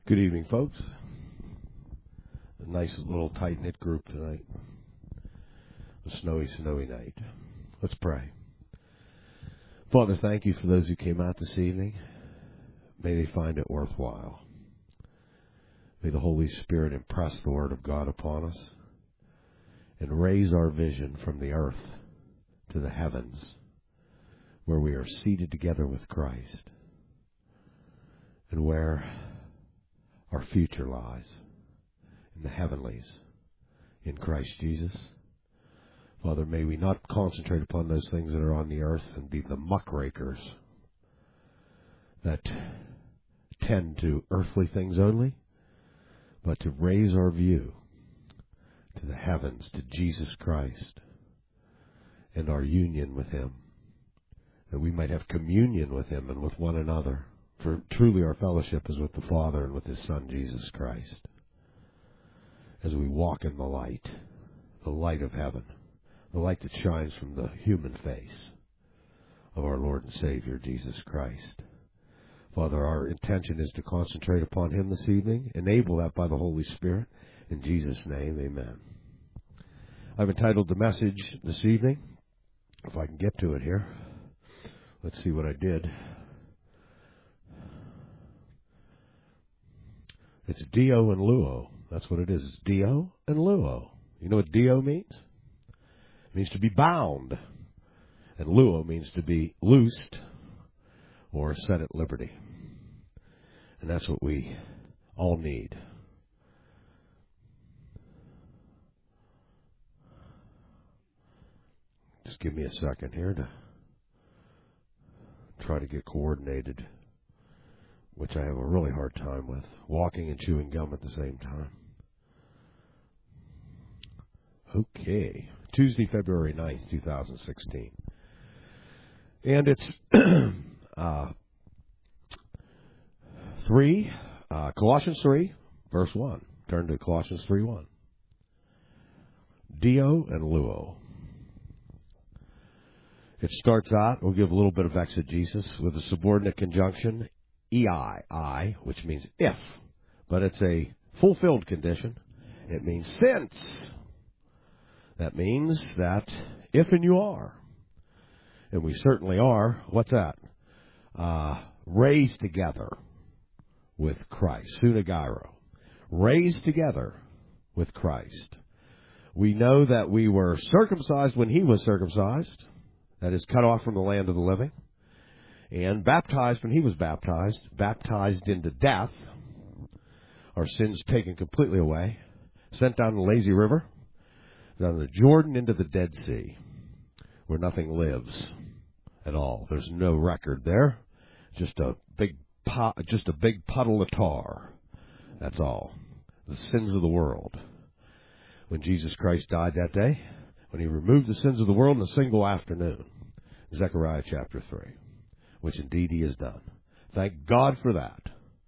Good evening, folks. A nice little tight-knit group tonight. A snowy night. Let's pray. Father, thank you for those who came out this evening. May they find it worthwhile. May the Holy Spirit impress the Word of God upon us and raise our vision from the earth to the heavens, where we are seated together with Christ and where our future lies in the heavenlies in Christ Jesus. Father, may we not concentrate upon those things that are on the earth and be the muckrakers that tend to earthly things only, but to raise our view to the heavens, to Jesus Christ and our union with Him, that we might have communion with Him and with one another. For truly our fellowship is with the Father and with His Son, Jesus Christ. As we walk in the light of heaven, the light that shines from the human face of our Lord and Savior, Jesus Christ. Father, our intention is to concentrate upon Him this evening. Enable that by the Holy Spirit. In Jesus' name, amen. I've entitled the message this evening, if I can get to it here. Let's see what I did. It's Dio and Luo. That's what it is. It's Dio and Luo. You know what Dio means? It means to be bound. And Luo means to be loosed or set at liberty. And that's what we all need. Just give me a second here to try to get coordinated, which I have a really hard time with, walking and chewing gum at the same time. Okay, Tuesday, February 9th, 2016. And it's Colossians 3, verse 1. Turn to Colossians 3:1. Dio and Luo. It starts out, we'll give a little bit of exegesis, with a subordinate conjunction, ei, which means if, but it's a fulfilled condition. It means since. That means that if and you are, and we certainly are, what's that? Raised together with Christ, sunagairo, raised together with Christ. We know that we were circumcised when He was circumcised, that is, cut off from the land of the living, and baptized when He was baptized into death, our sins taken completely away, sent down the lazy river, down the Jordan into the Dead Sea, where nothing lives at all. There's no record there, just a big puddle of tar. That's all. The sins of the world. When Jesus Christ died that day, when He removed the sins of the world in a single afternoon, Zechariah chapter 3. Which indeed He has done. Thank God for that.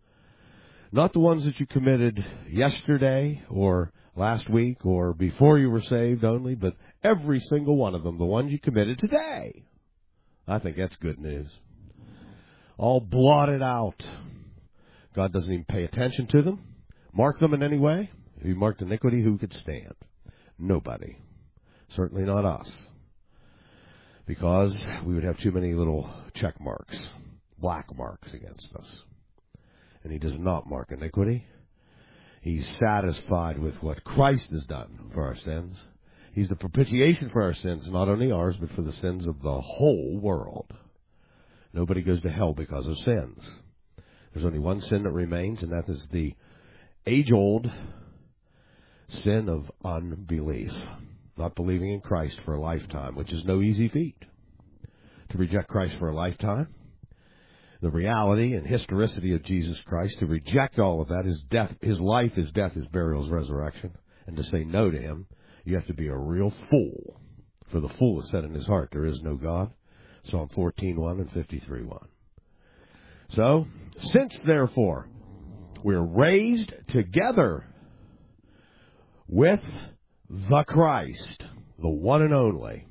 Not the ones that you committed yesterday or last week or before you were saved only, but every single one of them, the ones you committed today. I think that's good news. All blotted out. God doesn't even pay attention to them. Mark them in any way. If you marked iniquity, who could stand? Nobody. Certainly not us. Because we would have too many little check marks, black marks against us. And He does not mark iniquity. He's satisfied with what Christ has done for our sins. He's the propitiation for our sins, not only ours, but for the sins of the whole world. Nobody goes to hell because of sins. There's only one sin that remains, and that is the age-old sin of unbelief. Not believing in Christ for a lifetime, which is no easy feat. To reject Christ for a lifetime, the reality and historicity of Jesus Christ, to reject all of that, His death, His life, His death, His burial, His resurrection, and to say no to Him, you have to be a real fool. For the fool has said in his heart, there is no God. Psalm 14:1 and 53:1. So, since therefore we're raised together with the Christ, the one and only.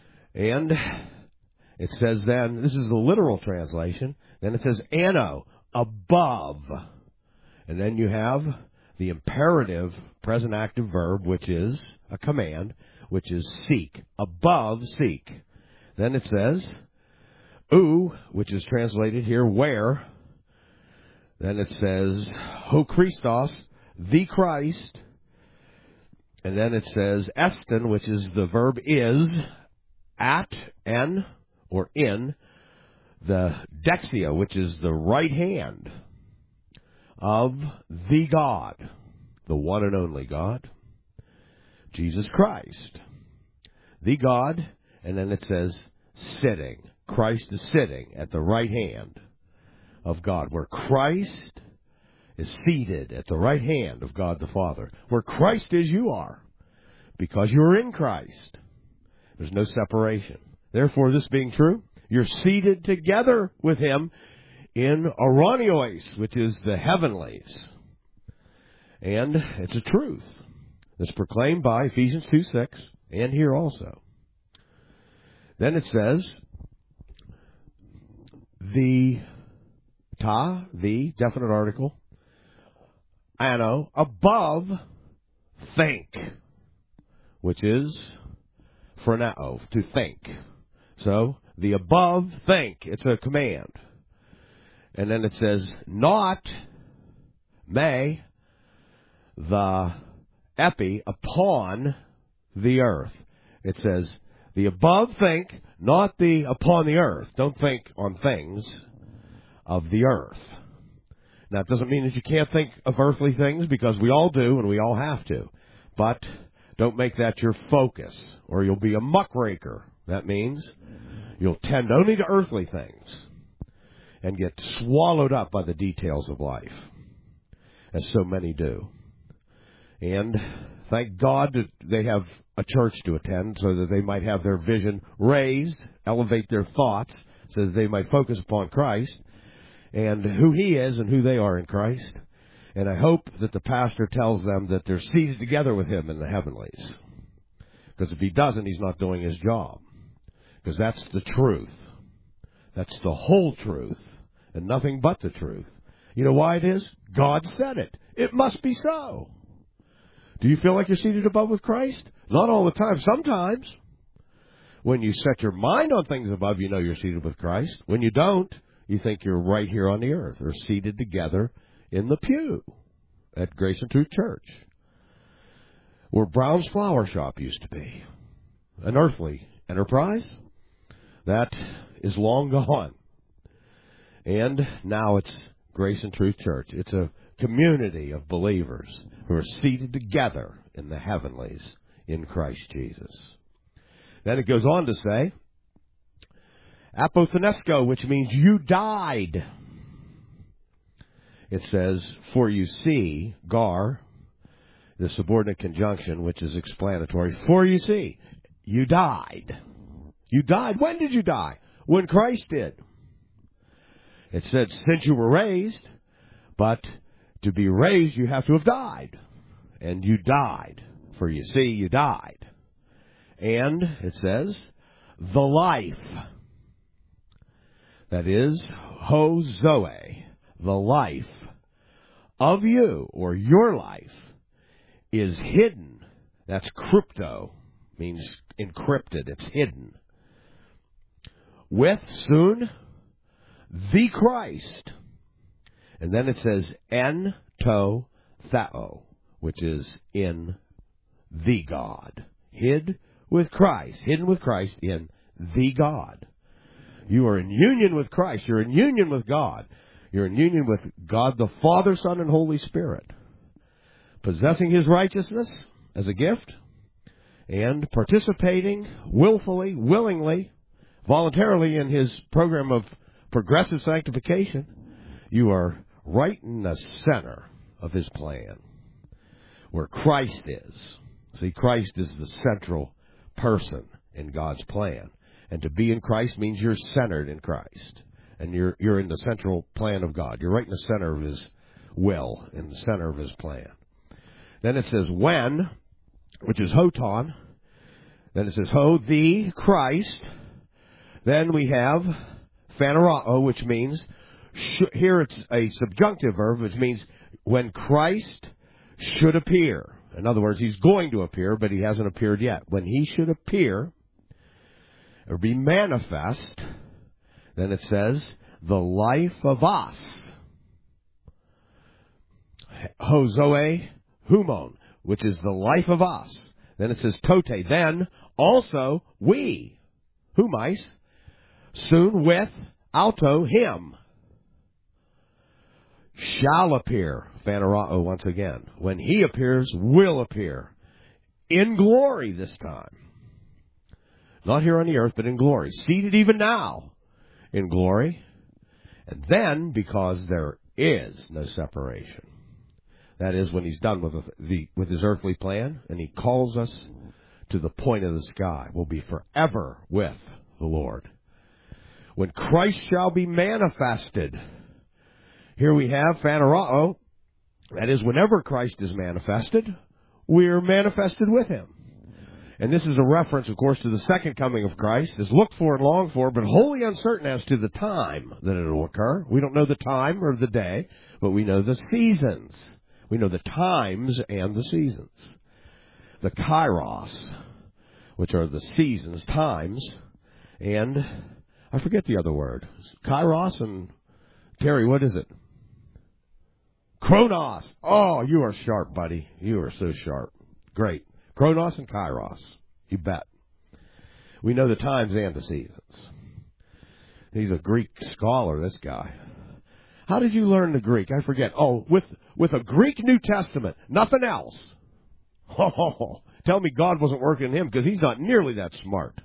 And it says then, this is the literal translation, then it says, anno, above. And then you have the imperative present active verb, which is a command, which is seek. Above, seek. Then it says, which is translated here, where. Then it says, ho Christos, the Christ. And then it says, estin, which is the verb is, at, en, or in, the dexia, which is the right hand of the God, the one and only God, Jesus Christ. The God, and then it says, sitting. Christ is sitting at the right hand of God, where Christ is seated at the right hand of God the Father. Where Christ is, you are, because you're in Christ. There's no separation. Therefore, this being true, you're seated together with Him in Aronios, which is the heavenlies. And it's a truth that's proclaimed by Ephesians 2:6, and here also. Then it says, the definite article, ano, above, think, which is phroneo, to think. So, the above, think. It's a command. And then it says, not, may, the epi, upon the earth. It says, the above think, not the upon the earth. Don't think on things of the earth. Now, it doesn't mean that you can't think of earthly things, because we all do and we all have to. But don't make that your focus, or you'll be a muckraker. That means you'll tend only to earthly things and get swallowed up by the details of life, as so many do. And thank God that they have a church to attend, so that they might have their vision raised, elevate their thoughts, so that they might focus upon Christ and who He is and who they are in Christ. And I hope that the pastor tells them that they're seated together with Him in the heavenlies. Because if he doesn't, he's not doing his job. Because that's the truth. That's the whole truth, and nothing but the truth. You know why it is? God said it. It must be so. Do you feel like you're seated above with Christ? Not all the time. Sometimes. When you set your mind on things above, you know you're seated with Christ. When you don't, you think you're right here on the earth, or seated together in the pew at Grace and Truth Church, where Brown's Flower Shop used to be. An earthly enterprise that is long gone. And now it's Grace and Truth Church. It's a community of believers who are seated together in the heavenlies in Christ Jesus. Then it goes on to say, apothenesco, which means you died. It says, for you see, gar, the subordinate conjunction, which is explanatory, for you see, you died. You died. When did you die? When Christ did. It said, since you were raised, but to be raised, you have to have died. And you died. For you see, you died. And it says, the life. That is, ho zoe, the life of you, or your life, is hidden. That's crypto, means encrypted. It's hidden. With, soon, the Christ. And then it says, en to thao, which is in the God. Hid with Christ, hidden with Christ in the God. You are in union with Christ. You're in union with God. You're in union with God the Father, Son, and Holy Spirit. Possessing His righteousness as a gift and participating willfully, willingly, voluntarily in His program of progressive sanctification. You are right in the center of His plan, where Christ is. See, Christ is the central person in God's plan. And to be in Christ means you're centered in Christ. And you're in the central plan of God. You're right in the center of His will, in the center of His plan. Then it says when, which is hoton. Then it says ho, the Christ. Then we have phanerao, which means Here it's a subjunctive verb, which means when Christ should appear. In other words, he's going to appear, but he hasn't appeared yet. When he should appear or be manifest, then it says, the life of us. Hozoe humon, which is the life of us. Then it says tote. Then also we, humais, soon with auto him, shall appear, phanerao once again. When he appears, will appear. In glory this time. Not here on the earth, but in glory. Seated even now in glory. And then, because there is no separation. That is, when he's done with his earthly plan, and he calls us to the point of the sky, we'll be forever with the Lord. When Christ shall be manifested, here we have phanerao. That is, whenever Christ is manifested, we're manifested with him. And this is a reference, of course, to the second coming of Christ, is looked for and longed for, but wholly uncertain as to the time that it will occur. We don't know the time or the day, but we know the seasons. We know the times and the seasons. The kairos, which are the seasons, times, and I forget the other word. Kairos and, Terry, what is it? Chronos. Oh, you are sharp, buddy. You are so sharp. Great. Chronos and kairos. You bet. We know the times and the seasons. He's a Greek scholar, this guy. How did you learn the Greek? I forget. Oh, with a Greek New Testament. Nothing else. Oh, tell me God wasn't working in him, because he's not nearly that smart.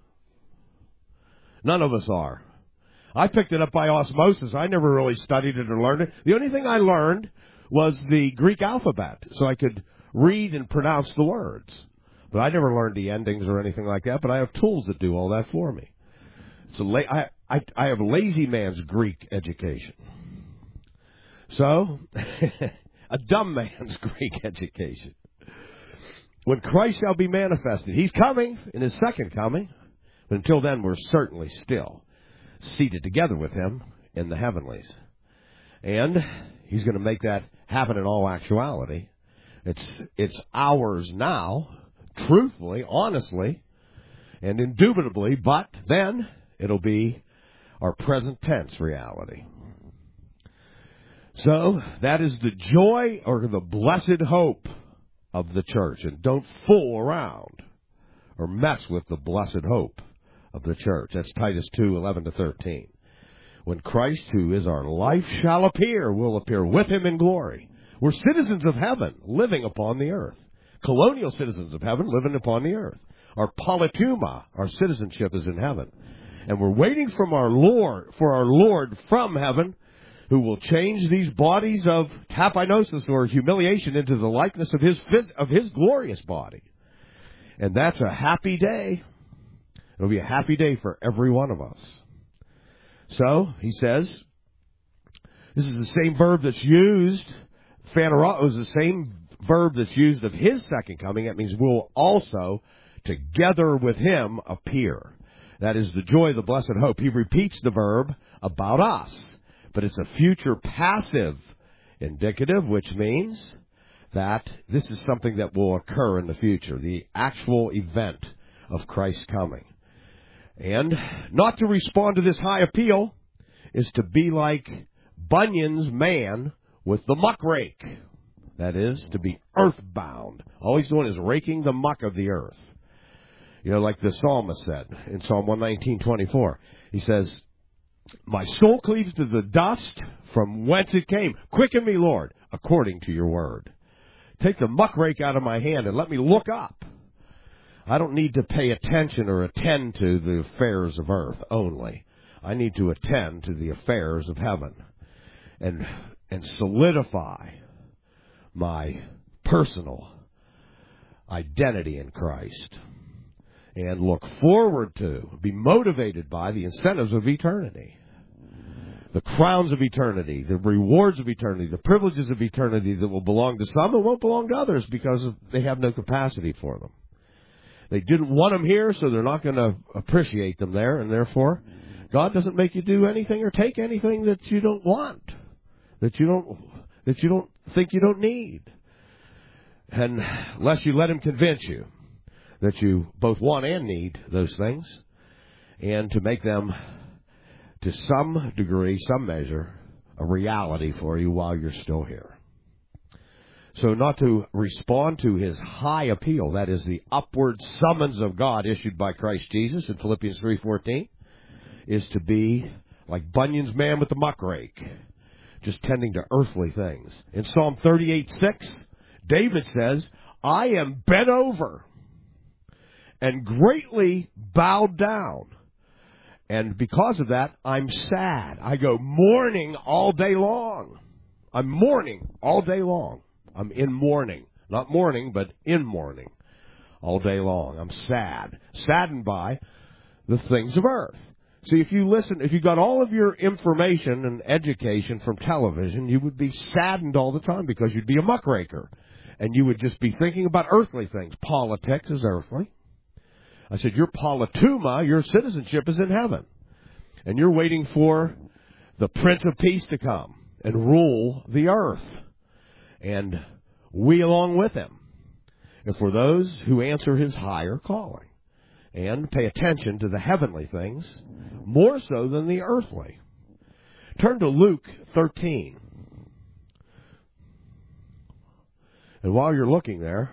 None of us are. I picked it up by osmosis. I never really studied it or learned it. The only thing I learned was the Greek alphabet, so I could read and pronounce the words. But I never learned the endings or anything like that, but I have tools that do all that for me. I have lazy man's Greek education. So, a dumb man's Greek education. When Christ shall be manifested, he's coming in his second coming, but until then we're certainly still seated together with him in the heavenlies. And he's going to make that happen in all actuality. It's ours now, truthfully, honestly, and indubitably, but then it'll be our present tense reality. So that is the joy or the blessed hope of the church. And don't fool around or mess with the blessed hope of the church. That's Titus 2:11-13. When Christ, who is our life, shall appear, we'll appear with him in glory. We're citizens of heaven living upon the earth. Colonial citizens of heaven living upon the earth. Our politeuma, our citizenship, is in heaven. And we're waiting for our Lord from heaven, who will change these bodies of tapinosis or humiliation into the likeness of his glorious body. And that's a happy day. It'll be a happy day for every one of us. So, he says, this is the same verb that's used. Phanerao is the same verb that's used of his second coming. That means we'll also, together with him, appear. That is the joy of the blessed hope. He repeats the verb about us. But it's a future passive indicative, which means that this is something that will occur in the future, the actual event of Christ's coming. And not to respond to this high appeal is to be like Bunyan's man with the muckrake. That is, to be earthbound. All he's doing is raking the muck of the earth. You know, like the psalmist said in Psalm 119:24. He says, my soul cleaves to the dust from whence it came. Quicken me, Lord, according to your word. Take the muckrake out of my hand and let me look up. I don't need to pay attention or attend to the affairs of earth only. I need to attend to the affairs of heaven and solidify my personal identity in Christ and look forward to, be motivated by the incentives of eternity. The crowns of eternity, the rewards of eternity, the privileges of eternity that will belong to some and won't belong to others because they have no capacity for them. They didn't want them here, so they're not going to appreciate them there, and therefore God doesn't make you do anything or take anything that you don't want, that you don't think you don't need. And unless you let Him convince you that you both want and need those things, and to make them, to some degree, some measure, a reality for you while you're still here. So not to respond to His high appeal, that is the upward summons of God issued by Christ Jesus in Philippians 3:14, is to be like Bunyan's man with the muckrake, just tending to earthly things. In Psalm 38:6, David says, I am bent over and greatly bowed down. And because of that, I'm sad. I go mourning all day long. I'm mourning all day long. I'm in mourning. Not mourning, but in mourning all day long. I'm sad. Saddened by the things of earth. See, if you got all of your information and education from television, you would be saddened all the time because you'd be a muckraker. And you would just be thinking about earthly things. Politics is earthly. I said, your polituma, your citizenship is in heaven. And you're waiting for the Prince of Peace to come and rule the earth. And we along with Him. And for those who answer His higher calling and pay attention to the heavenly things more so than the earthly. Turn to Luke 13. And while you're looking there,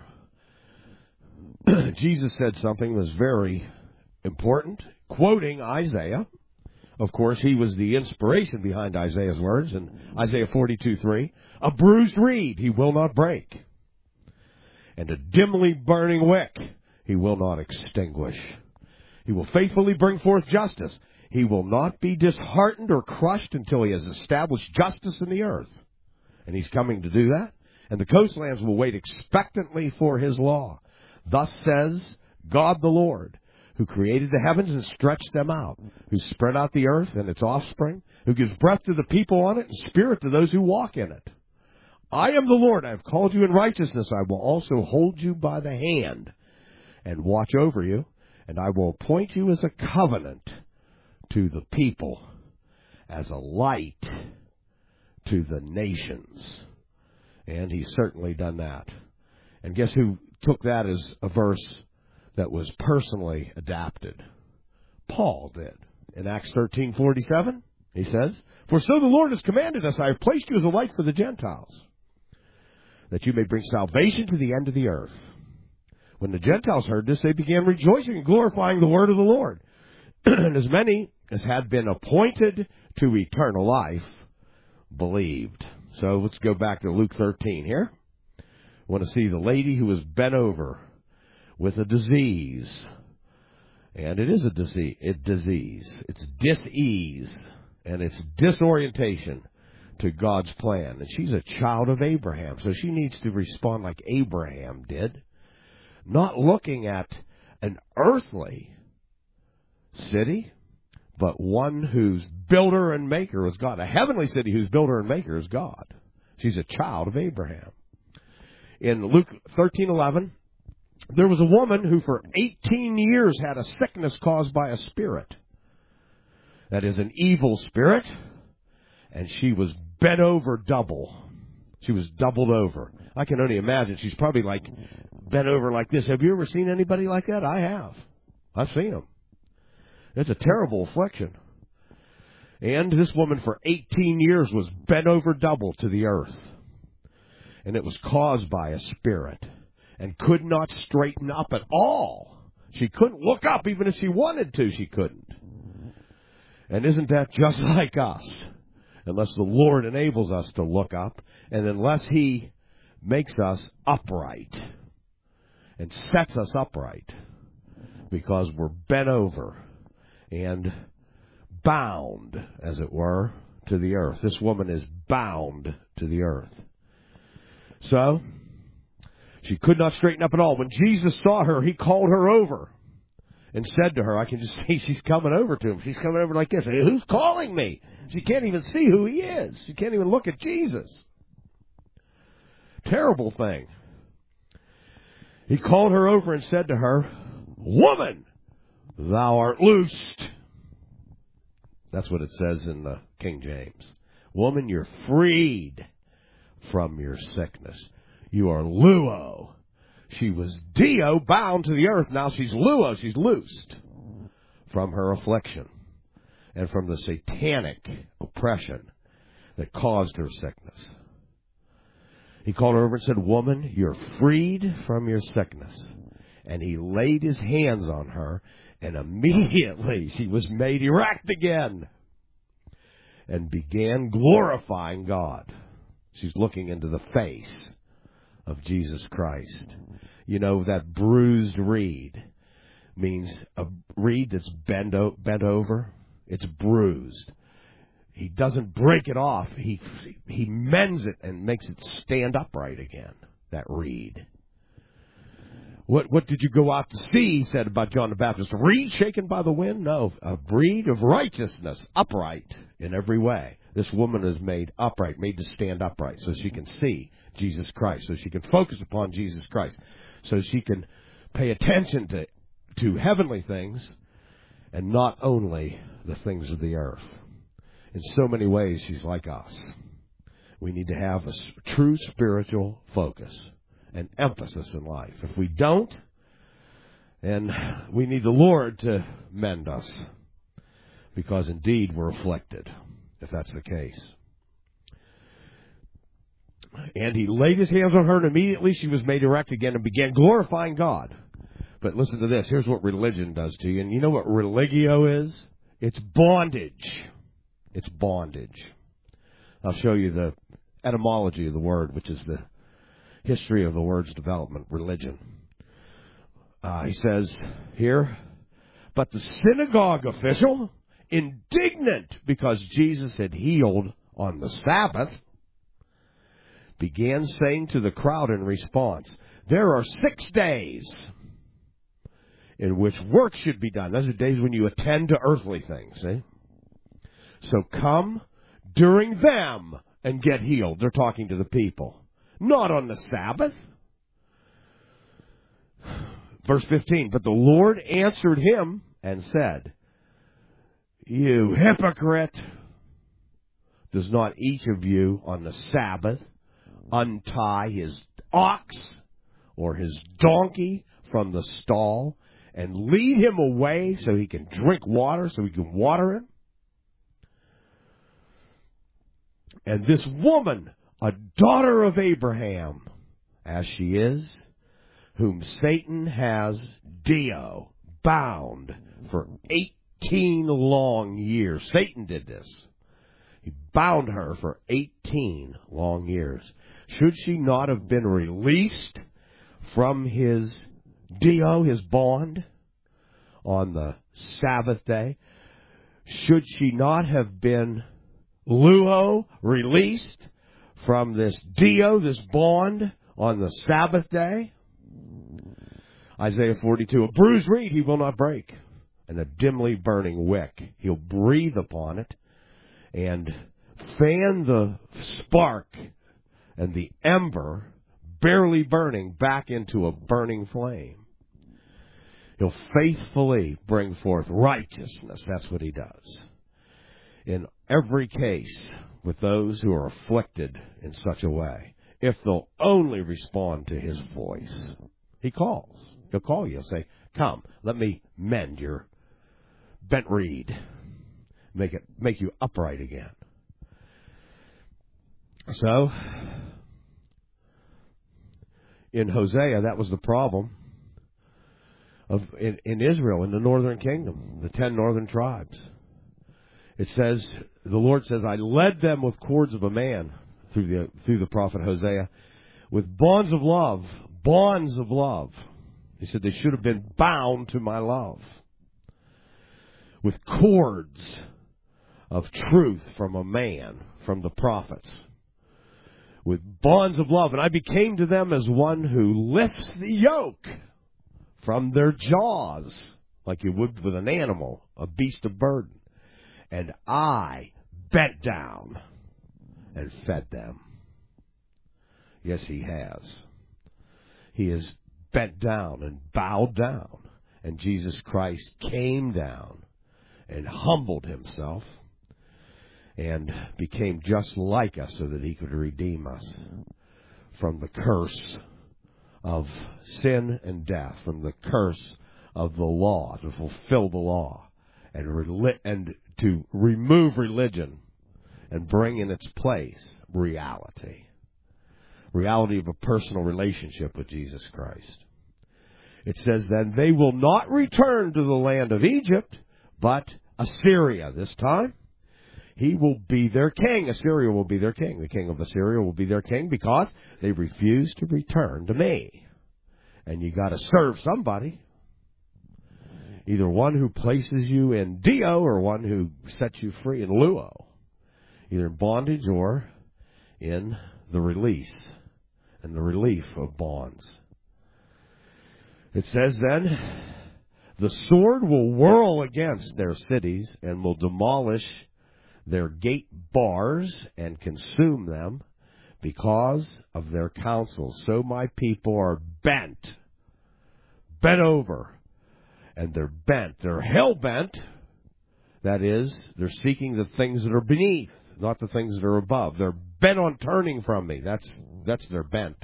Jesus said something that was very important, quoting Isaiah. Of course, he was the inspiration behind Isaiah's words in Isaiah 42:3. A bruised reed He will not break, and a dimly burning wick He will not extinguish. He will faithfully bring forth justice. He will not be disheartened or crushed until He has established justice in the earth. And He's coming to do that. And the coastlands will wait expectantly for His law. Thus says God the Lord, who created the heavens and stretched them out, who spread out the earth and its offspring, who gives breath to the people on it and spirit to those who walk in it. I am the Lord. I have called you in righteousness. I will also hold you by the hand and watch over you, and I will appoint you as a covenant to the people, as a light to the nations. And He's certainly done that. And guess who took that as a verse that was personally adapted? Paul did. In Acts 13:47, he says, For so the Lord has commanded us, I have placed you as a light for the Gentiles, that you may bring salvation to the end of the earth. When the Gentiles heard this, they began rejoicing and glorifying the word of the Lord. And as many as had been appointed to eternal life believed. So let's go back to Luke 13 here. I want to see the lady who was bent over with a disease. And it is a disease. It's dis-ease. And it's disorientation to God's plan. And she's a child of Abraham. So she needs to respond like Abraham did. Not looking at an earthly city, but one whose builder and maker is God. A heavenly city whose builder and maker is God. She's a child of Abraham. In Luke 13:11, there was a woman who for 18 years had a sickness caused by a spirit. That is an evil spirit. And she was bent over double. She was doubled over. I can only imagine. She's probably like bent over like this. Have you ever seen anybody like that? I have. I've seen them. It's a terrible affliction. And this woman for 18 years was bent over double to the earth. And it was caused by a spirit. And could not straighten up at all. She couldn't look up. Even if she wanted to, she couldn't. And isn't that just like us? Unless the Lord enables us to look up. And unless He makes us upright. And sets us upright. Because we're bent over. And bound, as it were, to the earth. This woman is bound to the earth. So, she could not straighten up at all. When Jesus saw her, He called her over and said to her, I can just see she's coming over to Him. She's coming over like this. Who's calling me? She can't even see who He is. She can't even look at Jesus. Terrible thing. He called her over and said to her, Woman, thou art loosed. That's what it says in the King James. Woman, you're freed from your sickness. You are luo. She was dio, bound to the earth. Now she's luo. She's loosed from her affliction and from the satanic oppression that caused her sickness. He called her over and said, woman, you're freed from your sickness. And he laid his hands on her, and immediately she was made erect again and began glorifying God. She's looking into the face of Jesus Christ. You know, that bruised reed means a reed that's bent over. It's bruised. He doesn't break it off. He mends it and makes it stand upright again, that reed. What did you go out to see, he said about John the Baptist? A reed shaken by the wind? No, a reed of righteousness, upright in every way. This woman is made upright, made to stand upright so she can see Jesus Christ, so she can focus upon Jesus Christ, so she can pay attention to heavenly things and not only the things of the earth. In so many ways, she's like us. We need to have a true spiritual focus and emphasis in life. If we don't, then we need the Lord to mend us, because indeed we're afflicted, if that's the case. And he laid his hands on her, and immediately she was made erect again and began glorifying God. But listen to this. Here's what religion does to you. And you know what religio is? It's bondage. It's bondage. I'll show you the etymology of the word, which is the history of the word's development, religion. He says here, but the synagogue official, indignant because Jesus had healed on the Sabbath, began saying to the crowd in response, there are 6 days in which work should be done. Those are days when you attend to earthly things, see? So come during them and get healed. They're talking to the people. Not on the Sabbath. Verse 15, but the Lord answered him and said, you hypocrite, does not each of you on the Sabbath untie his ox or his donkey from the stall and lead him away so he can drink water, so he can water him? And this woman, a daughter of Abraham, as she is, whom Satan has dio, bound for 18 long years. Satan did this. He bound her for 18 long years. Should she not have been released from his dio, his bond, on the Sabbath day? Should she not have been luo, released from this dio, this bond, on the Sabbath day? Isaiah 42, a bruised reed he will not break, and a dimly burning wick. He'll breathe upon it and fan the spark and the ember, barely burning, back into a burning flame. He'll faithfully bring forth righteousness. That's what he does. In every case with those who are afflicted in such a way, if they'll only respond to his voice. He calls. He'll call you. He'll say, come, let me mend your bent reed. Make you upright again. So, in Hosea, that was the problem in Israel, in the northern kingdom, the 10 northern tribes. It says, the Lord says, I led them with cords of a man, through the prophet Hosea, with bonds of love. Bonds of love. He said they should have been bound to my love. With cords of truth from a man, from the prophets. With bonds of love. And I became to them as one who lifts the yoke from their jaws, like you would with an animal, a beast of burden. And I bent down and fed them. Yes, he has. He has bent down and bowed down. And Jesus Christ came down and humbled himself and became just like us so that he could redeem us from the curse of sin and death, from the curse of the law, to fulfill the law, and to remove religion and bring in its place reality. Reality of a personal relationship with Jesus Christ. It says, then they will not return to the land of Egypt, but Assyria this time. He will be their king. Assyria will be their king. The king of Assyria will be their king because they refuse to return to me. And you got to serve somebody. Either one who places you in Dio or one who sets you free in Luo. Either in bondage or in the release and the relief of bonds. It says then, the sword will whirl against their cities and will demolish their gate bars and consume them because of their counsels. So my people are bent over, and they're bent. They're hell-bent. That is, they're seeking the things that are beneath, not the things that are above. They're bent on turning from me. That's their bent.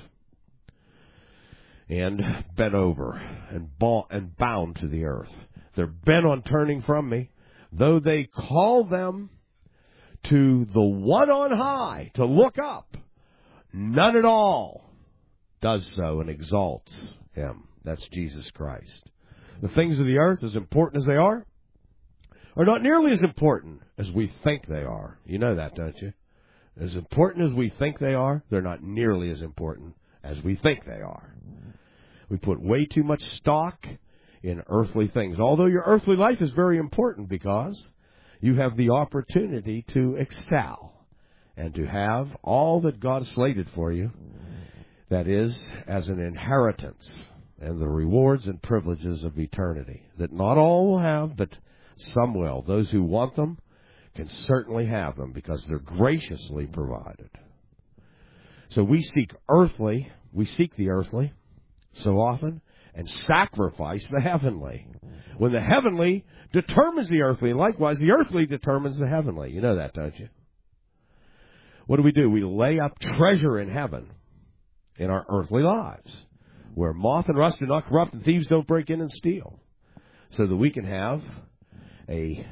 And bent over and bound to the earth. They're bent on turning from me, though they call them to the one on high to look up. None at all does so and exalts him. That's Jesus Christ. The things of the earth, as important as they are not nearly as important as we think they are. You know that, don't you? As important as we think they are, they're not nearly as important as we think they are. We put way too much stock in earthly things. Although your earthly life is very important because you have the opportunity to excel and to have all that God slated for you, that is, as an inheritance and the rewards and privileges of eternity, that not all will have, but some will. Those who want them can certainly have them because they're graciously provided. So we seek the earthly so often and sacrifice the heavenly. When the heavenly determines the earthly, and likewise the earthly determines the heavenly. You know that, don't you? What do? We lay up treasure in heaven in our earthly lives, where moth and rust do not corrupt and thieves don't break in and steal, so that we can have an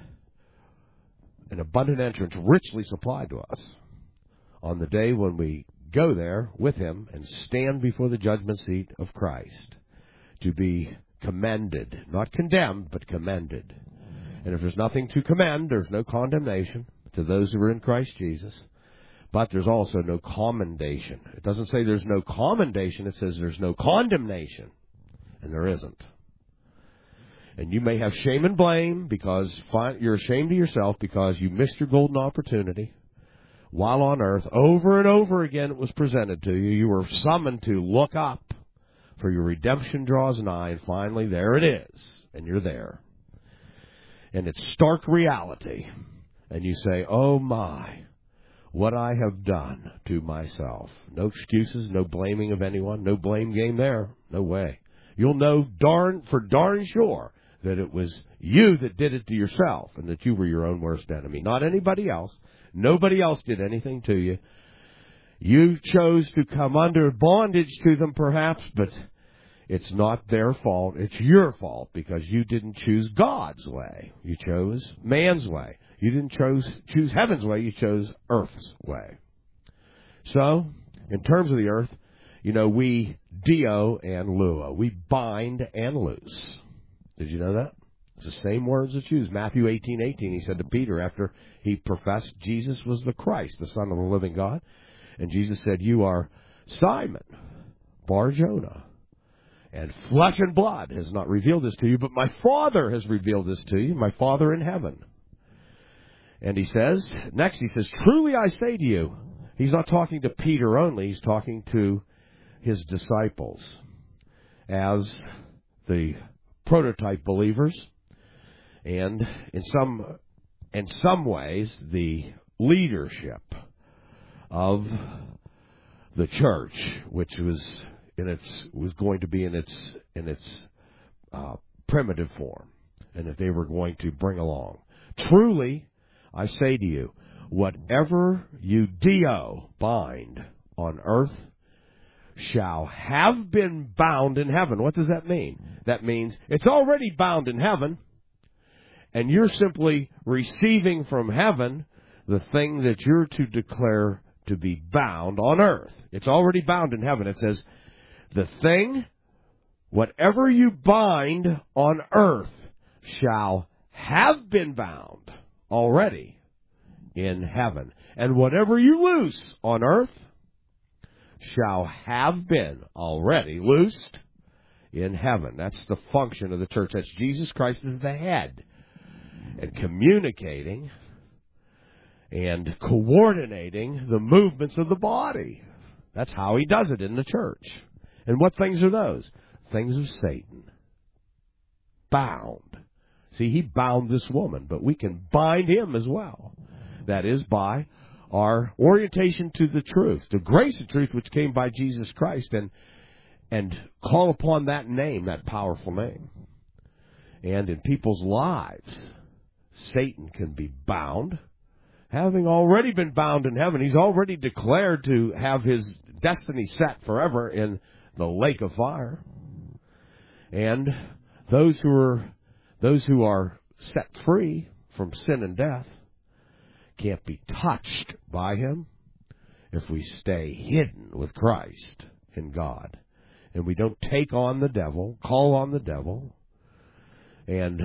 abundant entrance richly supplied to us on the day when we go there with him and stand before the judgment seat of Christ to be commended, not condemned, but commended. And if there's nothing to commend, there's no condemnation to those who are in Christ Jesus. But there's also no commendation. It doesn't say there's no commendation. It says there's no condemnation. And there isn't. And you may have shame and blame because you're ashamed of yourself because you missed your golden opportunity. While on earth, over and over again it was presented to you. You were summoned to look up, for your redemption draws nigh, and finally there it is, and you're there. And it's stark reality. And you say, oh my, what I have done to myself. No excuses, no blaming of anyone, no blame game there. No way. You'll know for darn sure that it was you that did it to yourself and that you were your own worst enemy, not anybody else. Nobody else did anything to you. You chose to come under bondage to them perhaps, but it's not their fault. It's your fault because you didn't choose God's way. You chose man's way. You didn't choose heaven's way. You chose earth's way. So, in terms of the earth, we Dio and Luo. We bind and loose. Did you know that? It's the same words that's used. Matthew 18:18, he said to Peter after he professed Jesus was the Christ, the Son of the living God. And Jesus said, you are Simon, Bar-Jonah. And flesh and blood has not revealed this to you, but my Father has revealed this to you, my Father in heaven. And he says, truly I say to you, he's not talking to Peter only, he's talking to his disciples as the prototype believers, and in some ways the leadership of the church, which was going to be in its primitive form, and that they were going to bring along. Truly, I say to you, whatever you bind on earth shall have been bound in heaven. What does that mean? That means it's already bound in heaven, and you're simply receiving from heaven the thing that you're to declare to be bound on earth. It's already bound in heaven. It says, the thing, whatever you bind on earth shall have been bound already in heaven. And whatever you loose on earth shall have been already loosed in heaven. That's the function of the church. That's Jesus Christ as the head, and communicating and coordinating the movements of the body. That's how he does it in the church. And what things are those? Things of Satan. Bound. See, he bound this woman, but we can bind him as well. That is by our orientation to the truth, to grace and truth which came by Jesus Christ, and call upon that name, that powerful name. And in people's lives, Satan can be bound. Having already been bound in heaven, he's already declared to have his destiny set forever in the lake of fire. And those who are set free from sin and death can't be touched by him if we stay hidden with Christ in God. And we don't take on the devil, call on the devil, and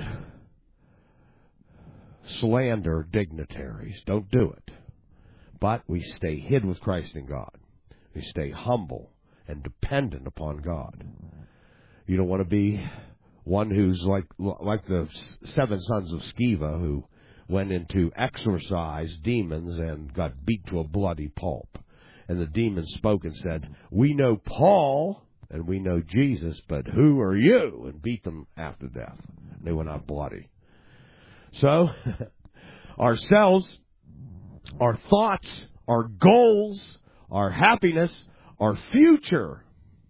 slander dignitaries. Don't do it. But we stay hid with Christ in God. We stay humble and dependent upon God. You don't want to be one who's like the 7 sons of Sceva, who went in to exorcise demons and got beat to a bloody pulp. And the demons spoke and said, "We know Paul and we know Jesus, but who are you?" And beat them after death. They went out bloody. So, ourselves, our thoughts, our goals, our happiness, our future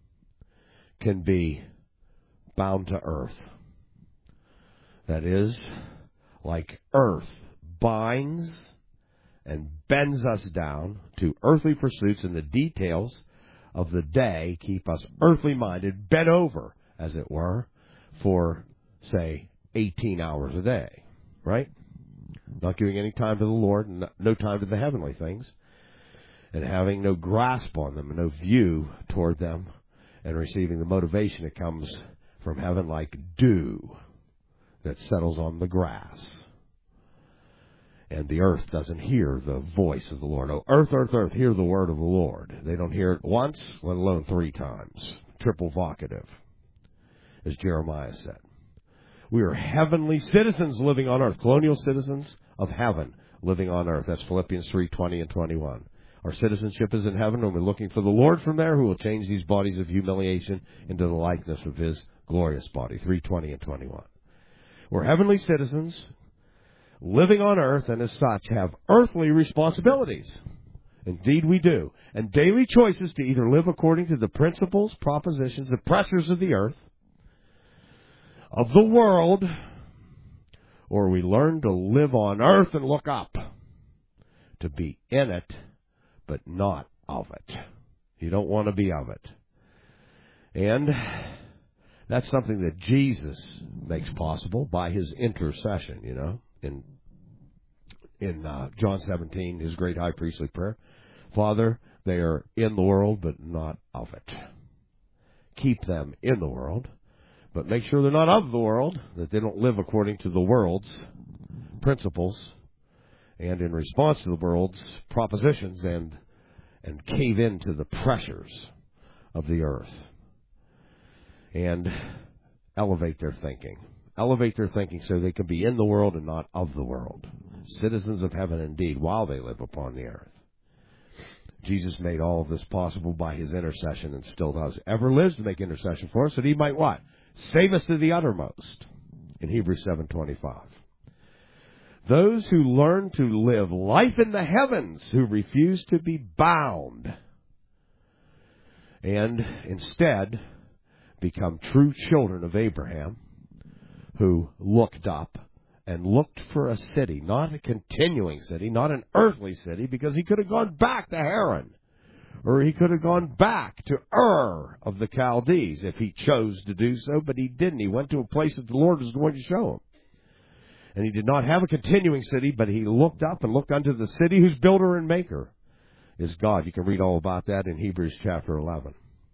can be bound to earth. That is, like earth binds and bends us down to earthly pursuits, and the details of the day keep us earthly minded, bent over, as it were, for, say, 18 hours a day. Right? Not giving any time to the Lord, and no time to the heavenly things, and having no grasp on them, and no view toward them, and receiving the motivation that comes from heaven like dew that settles on the grass. And the earth doesn't hear the voice of the Lord. Oh, earth, earth, earth, hear the word of the Lord. They don't hear it once, let alone 3 times. Triple vocative, as Jeremiah said. We are heavenly citizens living on earth, colonial citizens of heaven living on earth. That's Philippians 3:20 and 21. Our citizenship is in heaven, and we're looking for the Lord from there, who will change these bodies of humiliation into the likeness of his glorious body. 3:20 and 21. We're heavenly citizens living on earth, and as such have earthly responsibilities. Indeed we do. And daily choices to either live according to the principles, propositions, the pressures of the earth, of the world, or we learn to live on earth and look up, to be in it, but not of it. You don't want to be of it. And that's something that Jesus makes possible by his intercession, you know, in John 17, his great high priestly prayer. Father, they are in the world, but not of it. Keep them in the world, but make sure they're not of the world, that they don't live according to the world's principles and in response to the world's propositions and cave into the pressures of the earth. And elevate their thinking. Elevate their thinking so they can be in the world and not of the world. Citizens of heaven indeed, while they live upon the earth. Jesus made all of this possible by his intercession, and still does. Ever lives to make intercession for us, that he might what? Save us to the uttermost. In Hebrews 7:25. Those who learn to live life in the heavens, who refuse to be bound, and instead become true children of Abraham, who looked up and looked for a city, not a continuing city, not an earthly city, because he could have gone back to Haran, or he could have gone back to Ur of the Chaldees if he chose to do so, but he didn't. He went to a place that the Lord was going to show him. And he did not have a continuing city, but he looked up and looked unto the city whose builder and maker is God. You can read all about that in Hebrews chapter 11.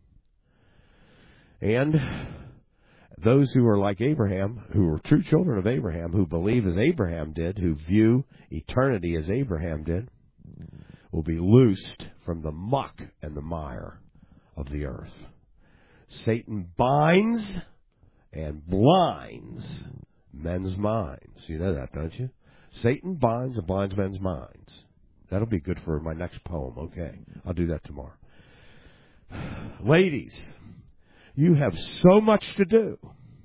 And those who are like Abraham, who are true children of Abraham, who believe as Abraham did, who view eternity as Abraham did, will be loosed from the muck and the mire of the earth. Satan binds and blinds men's minds. You know that, don't you? Satan binds and blinds men's minds. That'll be good for my next poem. Okay, I'll do that tomorrow. Ladies, you have so much to do.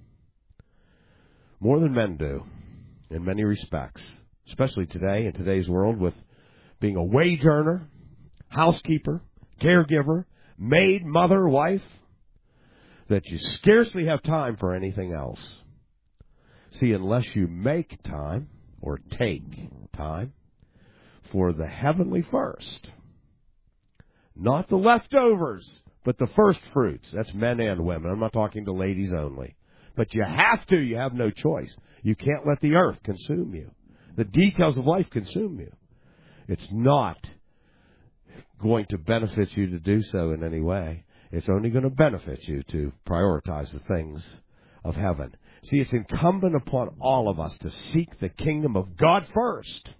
More than men do, in many respects. Especially today, in today's world, with being a wage earner, housekeeper, caregiver, maid, mother, wife, that you scarcely have time for anything else. See, unless you make time, or take time, for the heavenly first, not the leftovers, but the first fruits. That's men and women. I'm not talking to ladies only. But you have to. You have no choice. You can't let the earth consume you. The details of life consume you. It's not going to benefit you to do so in any way. It's only going to benefit you to prioritize the things of heaven. See, it's incumbent upon all of us to seek the kingdom of God first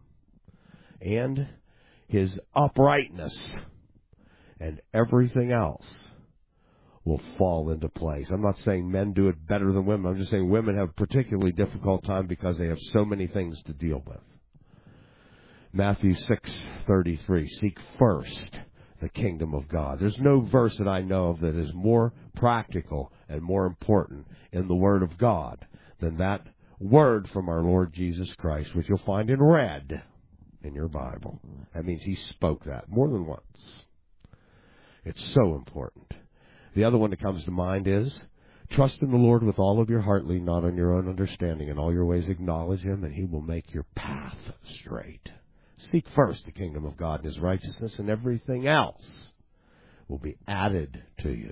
and His uprightness, and everything else will fall into place. I'm not saying men do it better than women. I'm just saying women have a particularly difficult time because they have so many things to deal with. Matthew 6:33, seek first the kingdom of God. There's no verse that I know of that is more practical and more important in the Word of God than that word from our Lord Jesus Christ, which you'll find in red in your Bible. That means He spoke that more than once. It's so important. The other one that comes to mind is, trust in the Lord with all of your heart, lean not on your own understanding. In all your ways acknowledge Him, and He will make your path straight. Seek first the kingdom of God and His righteousness, and everything else will be added to you.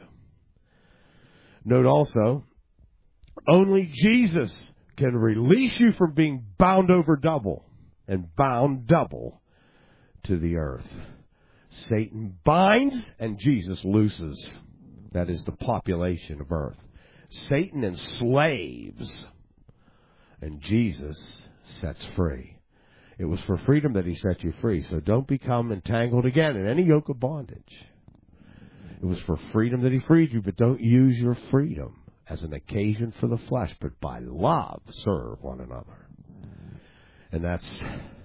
Note also, only Jesus can release you from being bound over double and bound double to the earth. Satan binds and Jesus looses. That is the population of earth. Satan enslaves and Jesus sets free. It was for freedom that He set you free. So don't become entangled again in any yoke of bondage. It was for freedom that He freed you, but don't use your freedom as an occasion for the flesh, but by love serve one another. And that's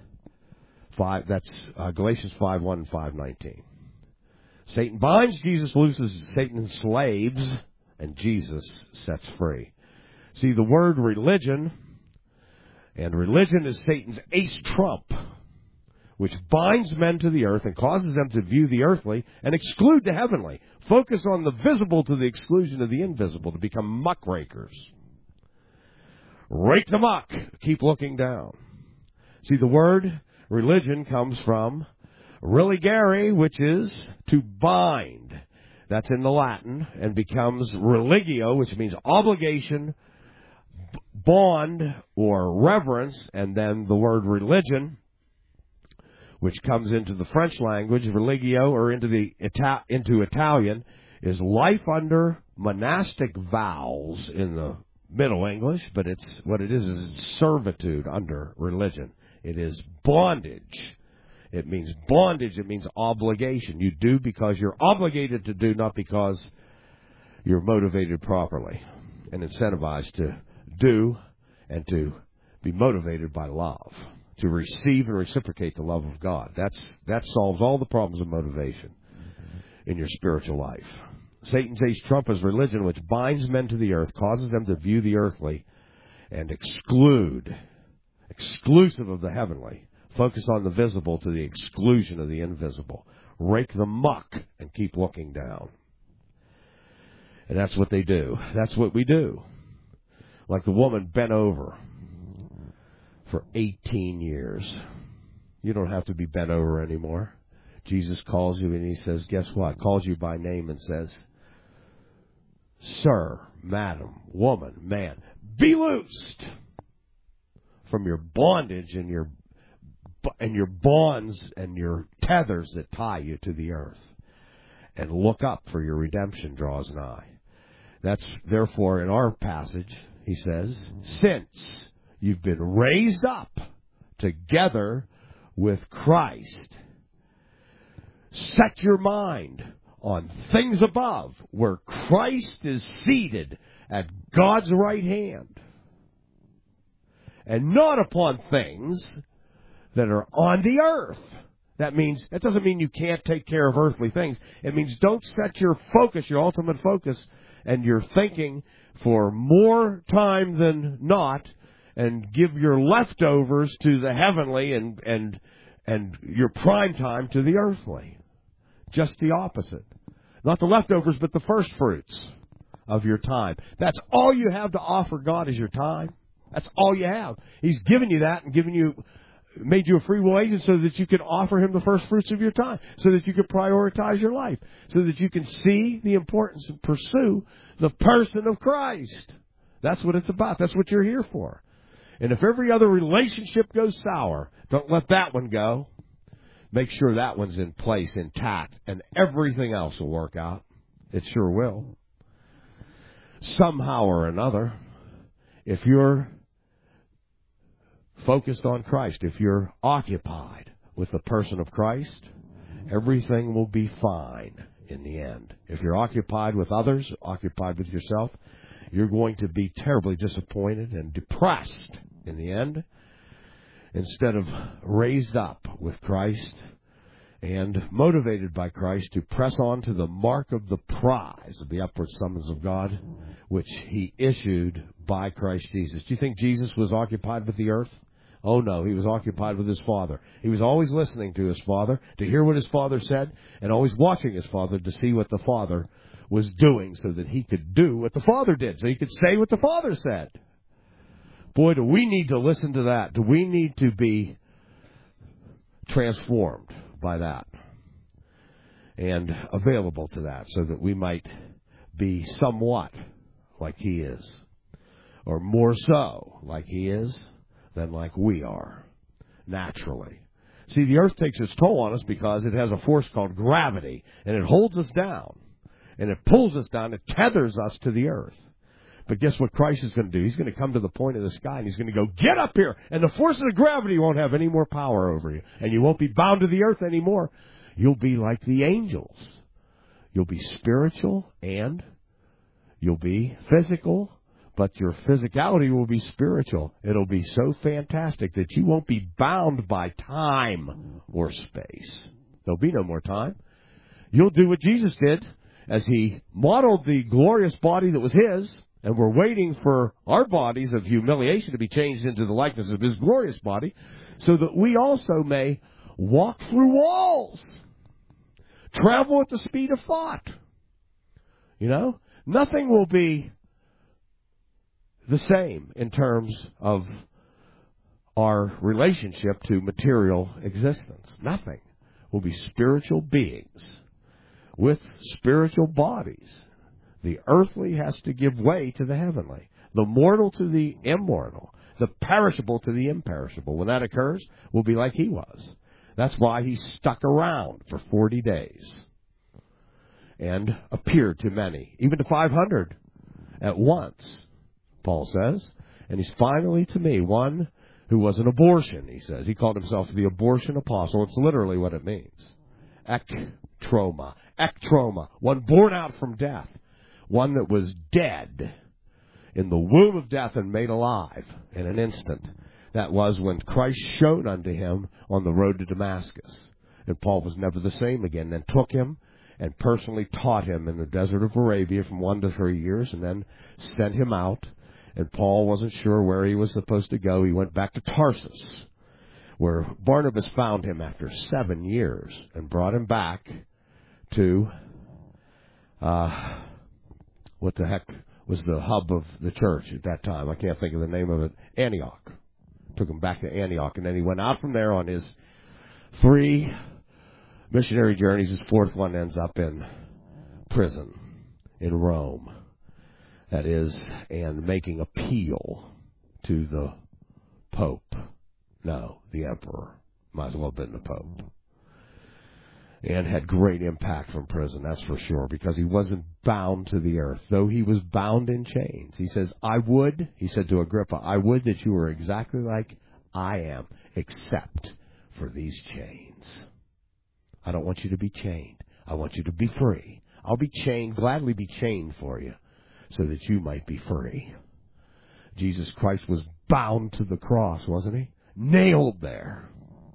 Galatians 5:1 and 5:19. Satan binds, Jesus looses. Satan enslaves, and Jesus sets free. See, the word religion, and religion is Satan's ace trump, which binds men to the earth and causes them to view the earthly and exclude the heavenly. Focus on the visible to the exclusion of the invisible, to become muckrakers. Rake the muck. Keep looking down. See, the word religion comes from religare, which is to bind. That's in the Latin, and becomes religio, which means obligation, bond, or reverence, and then the word religion, which comes into the French language, religio, or into Italian, is life under monastic vows in the Middle English, but it's what it is servitude under religion. It is bondage. It means bondage. It means obligation. You do because you're obligated to do, not because you're motivated properly and incentivized to do and to be motivated by love, to receive and reciprocate the love of God. That solves all the problems of motivation in your spiritual life. Satan's ace trump is religion, which binds men to the earth, causes them to view the earthly and exclusive of the heavenly. Focus on the visible to the exclusion of the invisible. Rake the muck and keep looking down. And that's what they do. That's what we do. Like the woman bent over for 18 years. You don't have to be bent over anymore. Jesus calls you and he says, guess what? Calls you by name and says, sir, madam, woman, man, be loosed from your bondage and your bonds and your tethers that tie you to the earth. And look up, for your redemption draws nigh. That's therefore in our passage, he says, since you've been raised up together with Christ, set your mind on things above, where Christ is seated at God's right hand, and not upon things that are on the earth. That doesn't mean you can't take care of earthly things. It means don't set your focus, your ultimate focus, and your thinking for more time than not, and give your leftovers to the heavenly and your prime time to the earthly. Just the opposite. Not the leftovers, but the first fruits of your time. That's all you have to offer God is your time. That's all you have. He's given you that and made you a free will agent so that you can offer him the first fruits of your time, so that you can prioritize your life, so that you can see the importance and pursue the person of Christ. That's what it's about. That's what you're here for. And if every other relationship goes sour, don't let that one go. Make sure that one's in place, intact, and everything else will work out. It sure will. Somehow or another, if you're focused on Christ, if you're occupied with the person of Christ, everything will be fine in the end. If you're occupied with others, occupied with yourself, you're going to be terribly disappointed and depressed in the end, instead of raised up with Christ and motivated by Christ to press on to the mark of the prize of the upward summons of God, which he issued by Christ Jesus. Do you think Jesus was occupied with the earth? Oh, no, he was occupied with his Father. He was always listening to his Father, to hear what his Father said, and always watching his Father to see what the Father was doing so that he could do what the Father did, so he could say what the Father said. Boy, do we need to listen to that. Do we need to be transformed by that and available to that so that we might be somewhat like he is, or more so like he is than like we are, naturally. See, the earth takes its toll on us because it has a force called gravity, and it holds us down, and it pulls us down, it tethers us to the earth. But guess what Christ is going to do? He's going to come to the point of the sky, and he's going to go, get up here, and the force of gravity won't have any more power over you, and you won't be bound to the earth anymore. You'll be like the angels. You'll be spiritual, and you'll be physical, but your physicality will be spiritual. It'll be so fantastic that you won't be bound by time or space. There'll be no more time. You'll do what Jesus did as he modeled the glorious body that was his, and we're waiting for our bodies of humiliation to be changed into the likeness of his glorious body, so that we also may walk through walls, travel at the speed of thought. You know, nothing will be the same in terms of our relationship to material existence. Nothing. We'll be spiritual beings with spiritual bodies. The earthly has to give way to the heavenly, the mortal to the immortal, the perishable to the imperishable. When that occurs, we'll be like he was. That's why he stuck around for 40 days and appeared to many, even to 500 at once, Paul says. And he's finally to me one who was an abortion, he says. He called himself the abortion apostle. It's literally what it means. Ektroma, one born out from death. One that was dead in the womb of death and made alive in an instant. That was when Christ showed unto him on the road to Damascus. And Paul was never the same again. Then took him and personally taught him in the desert of Arabia from 1 to 3 years, and then sent him out. And Paul wasn't sure where he was supposed to go. He went back to Tarsus, where Barnabas found him after 7 years and brought him back to what the heck was the hub of the church at that time? I can't think of the name of it. Antioch. took him back to Antioch, and then he went out from there on his 3 missionary journeys. His 4th one ends up in prison in Rome. That is, and making appeal to the Pope. No, the Emperor. Might as well have been the Pope. And had great impact from prison, that's for sure, because he wasn't bound to the earth, though he was bound in chains. He says, he said to Agrippa, I would that you were exactly like I am, except for these chains. I don't want you to be chained. I want you to be free. I'll be chained, gladly be chained for you, so that you might be free. Jesus Christ was bound to the cross, wasn't he? Nailed there.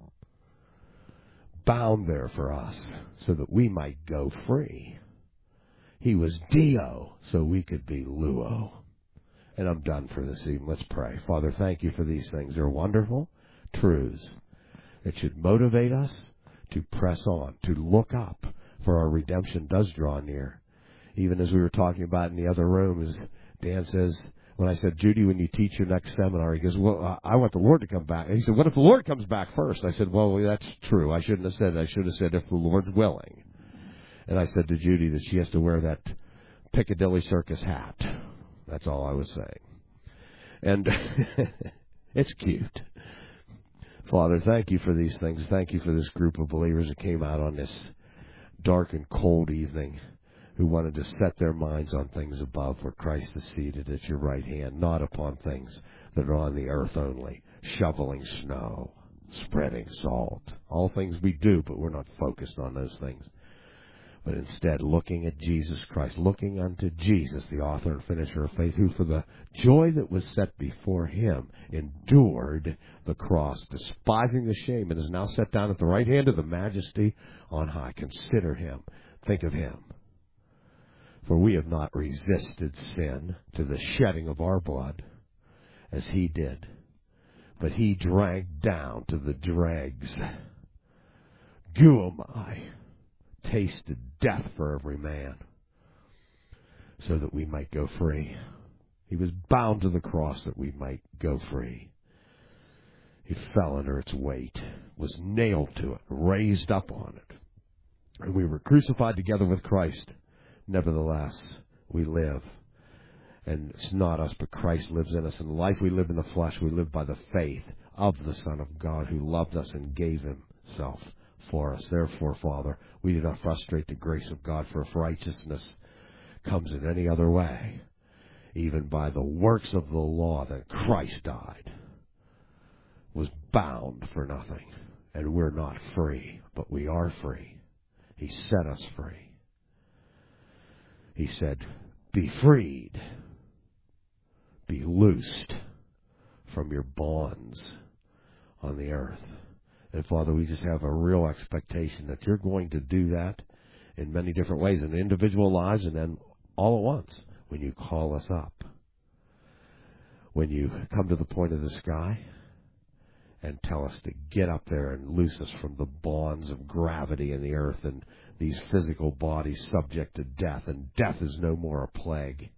Bound there for us, so that we might go free. He was Dio, so we could be Luo. And I'm done for this evening. Let's pray. Father, thank you for these things. They're wonderful truths that should motivate us to press on, to look up, for our redemption does draw near. Even as we were talking about in the other room, as Dan says, when I said, Judy, when you teach your next seminar, he goes, well, I want the Lord to come back. And he said, what if the Lord comes back first? I said, well, that's true. I shouldn't have said that. I should have said, if the Lord's willing. And I said to Judy that she has to wear that Piccadilly Circus hat. That's all I was saying. And it's cute. Father, thank you for these things. Thank you for this group of believers that came out on this dark and cold evening, who wanted to set their minds on things above, where Christ is seated at your right hand, not upon things that are on the earth only, shoveling snow, spreading salt. All things we do, but we're not focused on those things. But instead, looking at Jesus Christ, looking unto Jesus, the author and finisher of faith, who for the joy that was set before him endured the cross, despising the shame, and is now set down at the right hand of the Majesty on high. Consider him. Think of him. For we have not resisted sin to the shedding of our blood, as he did. But he drank down to the dregs. Guamai, tasted death for every man, so that we might go free. He was bound to the cross that we might go free. He fell under its weight, was nailed to it, raised up on it. And we were crucified together with Christ. Nevertheless, we live. And it's not us, but Christ lives in us. And the life we live in the flesh, we live by the faith of the Son of God, who loved us and gave himself for us. Therefore, Father, we do not frustrate the grace of God, for if righteousness comes in any other way, even by the works of the law, that Christ died, was bound for nothing. And we're not free, but we are free. He set us free. He said, be freed, be loosed from your bonds on the earth. And Father, we just have a real expectation that you're going to do that in many different ways, in individual lives, and then all at once, when you call us up. When you come to the point of the sky and tell us to get up there and loose us from the bonds of gravity in the earth and these physical bodies subject to death, and death is no more a plague.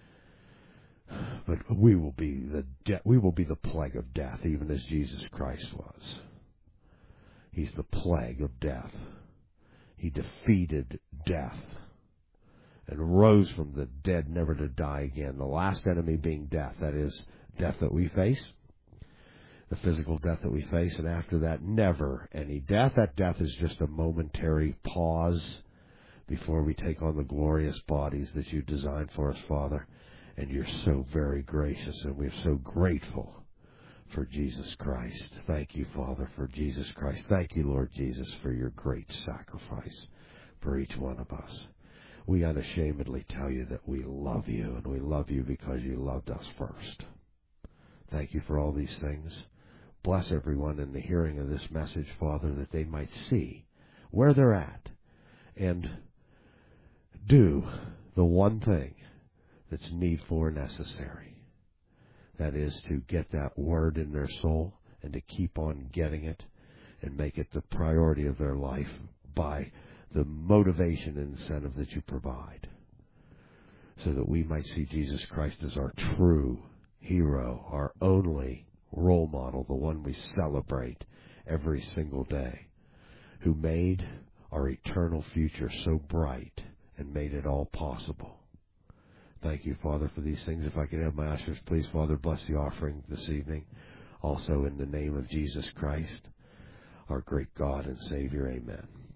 But we will be the plague of death, even as Jesus Christ was. He's the plague of death. He defeated death and rose from the dead, never to die again. The last enemy being death, that is, death that we face, the physical death that we face, and after that, never any death. That death is just a momentary pause before we take on the glorious bodies that you designed for us, Father. And you're so very gracious, and we're so grateful for Jesus Christ. Thank you, Father, for Jesus Christ. Thank you, Lord Jesus, for your great sacrifice for each one of us. We unashamedly tell you that we love you, and we love you because you loved us first. Thank you for all these things. Bless everyone in the hearing of this message, Father, that they might see where they're at and do the one thing that's needful or necessary. That is to get that word in their soul and to keep on getting it and make it the priority of their life by the motivation and incentive that you provide, so that we might see Jesus Christ as our true hero, our only role model, the one we celebrate every single day, who made our eternal future so bright and made it all possible. Thank you, Father, for these things. If I could have my ushers, please, Father, bless the offering this evening. Also in the name of Jesus Christ, our great God and Savior, amen.